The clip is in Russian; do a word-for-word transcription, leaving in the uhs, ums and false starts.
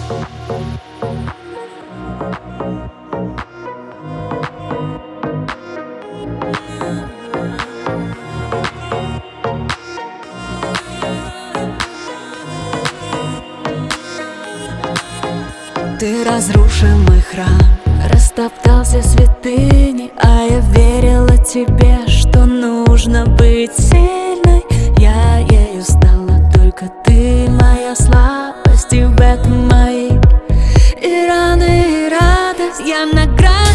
Ты разрушил мой храм, растоптал все святыни, а я верила тебе, что нужно быть сильной. Я ею стала, только ты моя слабость, и в этом мои и раны, и радость. Я на грани